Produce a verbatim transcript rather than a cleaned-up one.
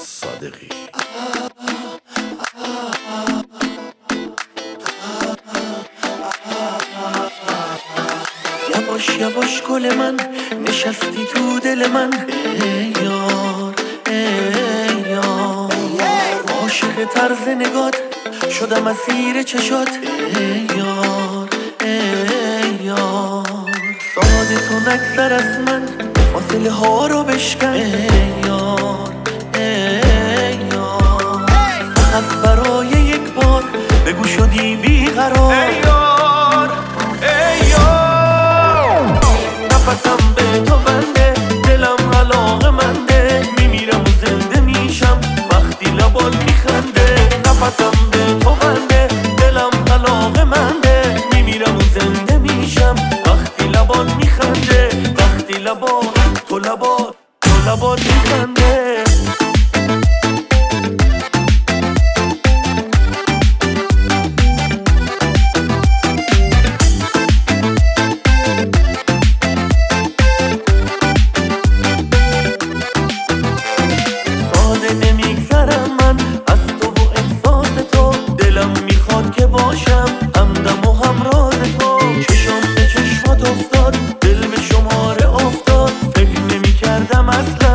صادقی. یواش یواش گل من نشستی تو دل من، ای یار ای یار، عاشق طرز نگات شدم اسیر چشات، ای یار ای یار. ساده تو نگذر از من، فاصله ها رو بشکن، ای یار ای یار. فقط برای یک بار بگو شدی بیقرار، ای یار ای یار. نفسم به تو بنده، دلم علاقه‌منده، میمیرم و زنده میشم وقتی لبات میخنده. نفسم به تو بنده، دلم علاقه‌منده، میمیرم و زنده میشم وقتی لبات میخنده. وقتی لبات تو لبات تو لبات میخنده. نمیگذرم من از تو و احساس تو، دلم میخواد که باشم همدم و همراز تو. چشم به چشمات افتاد، دل به شماره افتاد، فکر نمیکردم اصلا